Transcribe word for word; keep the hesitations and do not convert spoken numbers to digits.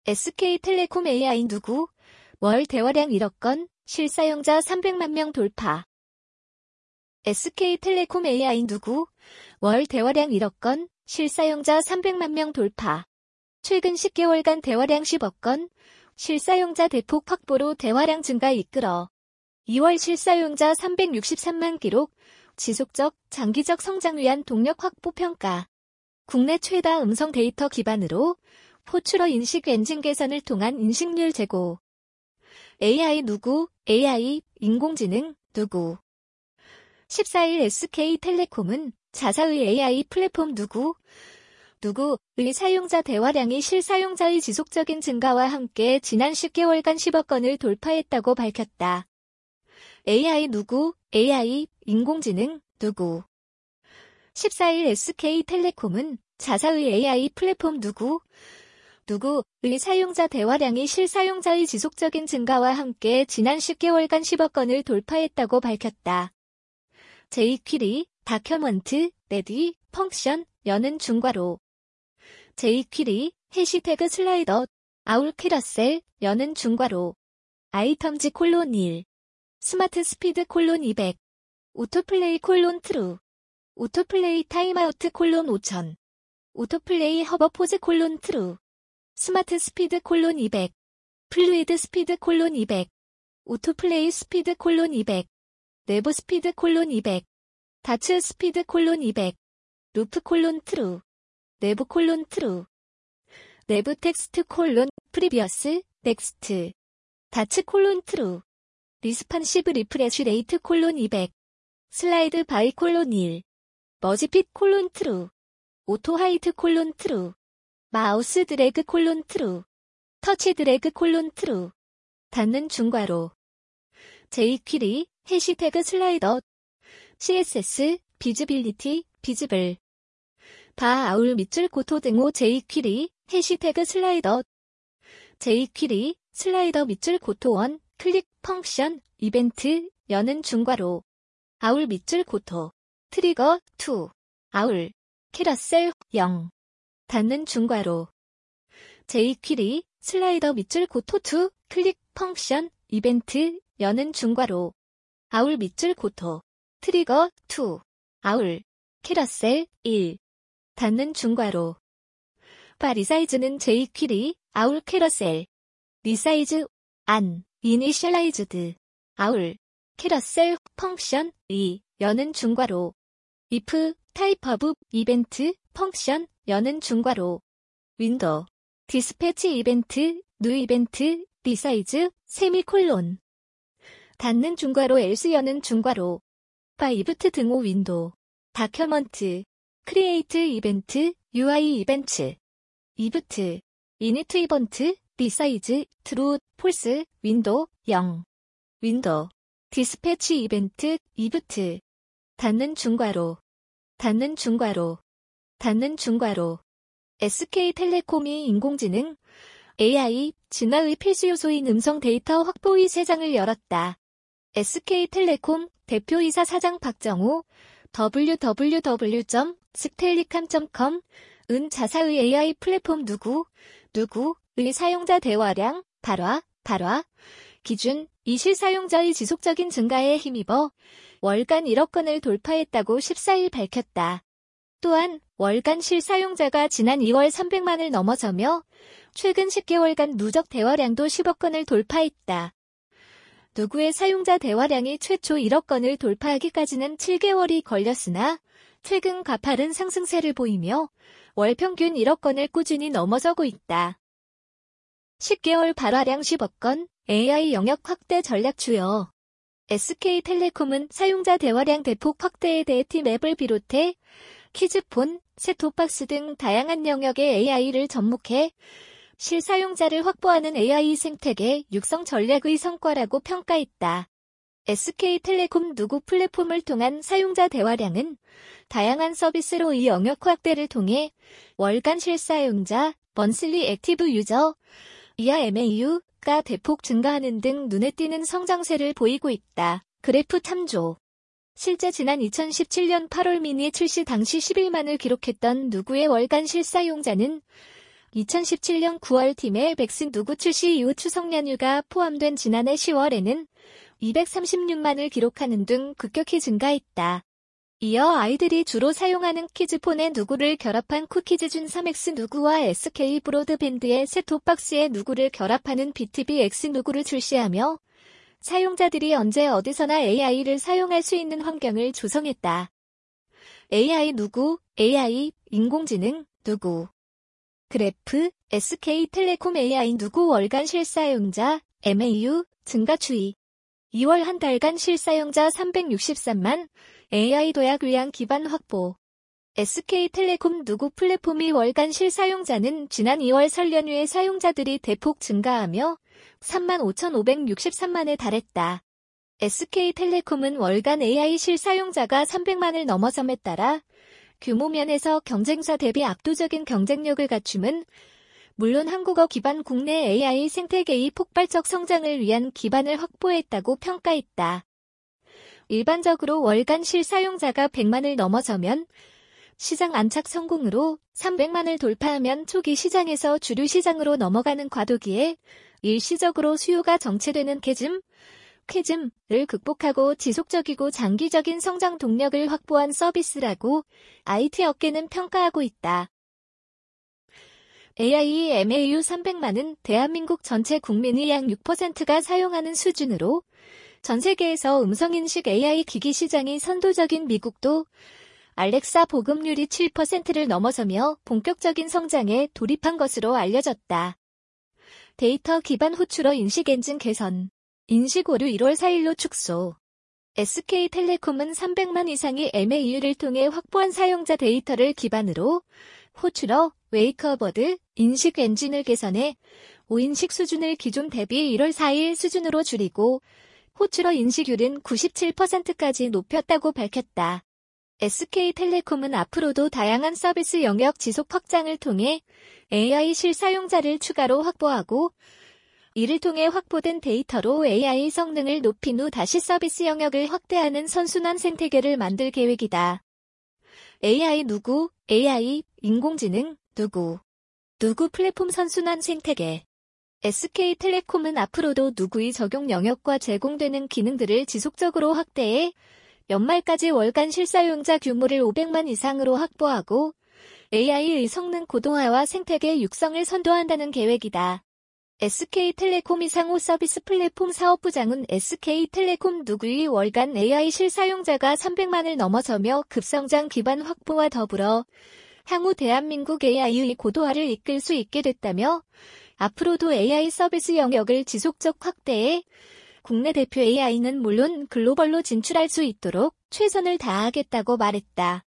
에스케이텔레콤 에이아이 누구? 월 대화량 일억 건, 실사용자 삼백만 명 돌파. 에스케이텔레콤 에이아이 누구? 월 대화량 일억 건, 실사용자 삼백만 명 돌파. 최근 십 개월간 대화량 십억 건, 실사용자 대폭 확보로 대화량 증가 이끌어 이월 실사용자 삼백육십삼만 기록, 지속적, 장기적 성장 위한 동력 확보 평가. 국내 최다 음성 데이터 기반으로 포츄러 인식 엔진 개선을 통한 인식률 제고. 에이아이 누구? 에이아이, 인공지능, 누구? 십사일 에스케이텔레콤은 자사의 에이아이 플랫폼 누구? 누구의 사용자 대화량이 실사용자의 지속적인 증가와 함께 지난 십 개월간 십억 건을 돌파했다고 밝혔다. 에이아이 누구? 에이아이, 인공지능, 누구? 십사일 에스케이텔레콤은 자사의 에이아이 플랫폼 누구? 누구의 사용자 대화량이 실사용자의 지속적인 증가와 함께 지난 십 개월간 십억 건을 돌파했다고 밝혔다. 제이퀴리, 다큐먼트, 레디, 펑션, 여는 중괄호. 제이퀴리, 해시태그 슬라이더, 아울 캐러셀, 여는 중괄호. 아이텀즈 콜론 일. 스마트 스피드 콜론 이백. 오토플레이 콜론 트루. 오토플레이 타임아우트 콜론 오천. 오토플레이 허버포즈 콜론 트루. 스마트 스피드 콜론 이백. 플루이드 스피드 콜론 이백. 오토플레이 스피드 콜론 이백. 내부 스피드 콜론 이백. 다츠 스피드 콜론 이백. 루프 콜론 트루. 내부 콜론 트루. 내부 텍스트 콜론 프리비어스 넥스트. 다츠 콜론 트루. 리스판시브 리프레쉬 레이트 콜론 이백. 슬라이드 바이 콜론 일. 머지핏 콜론 트루. 오토 하이트 콜론 트루. 마우스 드래그 콜론 트루. 터치 드래그 콜론 트루. 닫는 중괄호. 제이퀴리, 해시태그 슬라이더. 씨에스에스, 비즈빌리티, 비즈블. 바 아울 밑줄 고토 등호 제이퀴리, 해시태그 슬라이더. 제이퀴리, 슬라이더 밑줄 고토 원, 클릭, 펑션, 이벤트, 여는 중괄호. 아울 밑줄 고토. 트리거, 이. 아울. 캐러셀, 영. 닫는 중괄호. 제이퀴리, 슬라이더 밑줄 고토 이, 클릭, 펑션, 이벤트, 여는 중괄호. 아울 밑줄 고토. 트리거, 이. 아울. 캐러셀, 일. 닫는 중괄호. 바 리사이즈는 제이퀴리, 아울 캐러셀. 리사이즈, 안, 이니셜라이즈드. 아울. 캐러셀, 펑션, 이, 여는 중괄호. if, 타입 오브, 이벤트, 펑션, 여는 중괄호. 윈도우. 디스패치 이벤트, 뉴 이벤트, 리사이즈, 세미콜론. 닫는 중괄호 else 여는 중괄호. 바 이브트 등호 윈도우. 다큐먼트. 크리에이트 이벤트, 유아이 이벤트. 이브트. 이니트 이벤트, 리사이즈, 트루, 폴스, 윈도우, 영. 윈도우. 디스패치 이벤트, 이브트. 닫는 중괄호. 닫는 중괄호. 닫는 중괄호. 에스케이텔레콤이 인공지능, 에이아이, 진화의 필수 요소인 음성 데이터 확보의 세상을 열었다. 에스케이텔레콤 대표이사 사장 박정호, 더블유 더블유 더블유 점 스텔리캄 점 컴, 은 자사의 에이아이 플랫폼 누구, 누구의 사용자 대화량, 발화, 발화, 기준, 이 실사용자의 지속적인 증가에 힘입어 월간 일억 건을 돌파했다고 십사일 밝혔다. 또한 월간 실사용자가 지난 이월 삼백만을 넘어서며 최근 십 개월간 누적 대화량도 십억 건을 돌파했다. 누구의 사용자 대화량이 최초 일억 건을 돌파하기까지는 칠 개월이 걸렸으나 최근 가파른 상승세를 보이며 월 평균 일억 건을 꾸준히 넘어서고 있다. 십 개월 발화량 십억 건, 에이아이 영역 확대 전략 주요. 에스케이텔레콤은 사용자 대화량 대폭 확대에 대해 팀앱을 비롯해 키즈폰, 셋톱박스 등 다양한 영역의 에이아이를 접목해 실사용자를 확보하는 에이아이 생태계 육성 전략의 성과라고 평가했다. 에스케이텔레콤 누구 플랫폼을 통한 사용자 대화량은 다양한 서비스로 이 영역 확대를 통해 월간 실사용자, 먼슬리 액티브 유저, 이하 엠에이유가 대폭 증가하는 등 눈에 띄는 성장세를 보이고 있다. 그래프 참조. 실제 지난 이천십칠년 팔월 미니 출시 당시 십일만을 기록했던 누구의 월간 실사용자는 이천십칠년 구월 팀의 백신 누구 출시 이후 추석 연휴가 포함된 지난해 시월에는 이백삼십육만을 기록하는 등 급격히 증가했다. 이어 아이들이 주로 사용하는 키즈폰의 누구를 결합한 쿠키즈 준삼 X 누구와 에스케이 브로드밴드의 셋톱박스의 누구를 결합하는 비티비 X 누구를 출시하며 사용자들이 언제 어디서나 에이아이를 사용할 수 있는 환경을 조성했다. 에이아이 누구, 에이아이, 인공지능, 누구. 그래프, 에스케이텔레콤 에이아이 누구 월간 실사용자, 엠에이유, 증가 추이. 이월 한 달간 실사용자 삼백육십삼만, 에이아이 도약 위한 기반 확보. 에스케이텔레콤 누구 플랫폼이 월간 실사용자는 지난 이월 설 연휴에 사용자들이 대폭 증가하며 삼만 오천오백육십삼만에 달했다. 에스케이텔레콤은 월간 에이아이 실사용자가 삼백만을 넘어섬에 따라 규모 면에서 경쟁사 대비 압도적인 경쟁력을 갖춤은 물론 한국어 기반 국내 에이아이 생태계의 폭발적 성장을 위한 기반을 확보했다고 평가했다. 일반적으로 월간 실사용자가 백만을 넘어서면 시장 안착 성공으로 삼백만을 돌파하면 초기 시장에서 주류 시장으로 넘어가는 과도기에 일시적으로 수요가 정체되는 캐즘, 캐즘을 극복하고 지속적이고 장기적인 성장 동력을 확보한 서비스라고 아이티 업계는 평가하고 있다. 에이아이 엠에이유 삼백만은 대한민국 전체 국민의 약 육 퍼센트가 사용하는 수준으로 전 세계에서 음성인식 에이아이 기기 시장이 선도적인 미국도 알렉사 보급률이 칠 퍼센트를 넘어서며 본격적인 성장에 돌입한 것으로 알려졌다. 데이터 기반 호출어 인식 엔진 개선. 인식 오류 일월 사일로 축소. 에스케이텔레콤은 삼백만 이상의 엠에이유를 통해 확보한 사용자 데이터를 기반으로 호출어, 웨이크어버드, 인식 엔진을 개선해 오인식 수준을 기존 대비 일월 사일 수준으로 줄이고 호출어 인식률은 구십칠 퍼센트까지 높였다고 밝혔다. 에스케이텔레콤은 앞으로도 다양한 서비스 영역 지속 확장을 통해 에이아이 실사용자를 추가로 확보하고 이를 통해 확보된 데이터로 에이아이 성능을 높인 후 다시 서비스 영역을 확대하는 선순환 생태계를 만들 계획이다. 에이아이 누구, 에이아이, 인공지능, 누구. 누구 플랫폼 선순환 생태계. 에스케이텔레콤은 앞으로도 누구의 적용 영역과 제공되는 기능들을 지속적으로 확대해 연말까지 월간 실사용자 규모를 오백만 이상으로 확보하고 에이아이의 성능 고도화와 생태계 육성을 선도한다는 계획이다. 에스케이텔레콤 이상호 서비스 플랫폼 사업부장은 에스케이텔레콤 누구의 월간 에이아이 실사용자가 삼백만을 넘어서며 급성장 기반 확보와 더불어 향후 대한민국 에이아이의 고도화를 이끌 수 있게 됐다며 앞으로도 에이아이 서비스 영역을 지속적 확대해 국내 대표 에이아이는 물론 글로벌로 진출할 수 있도록 최선을 다하겠다고 말했다.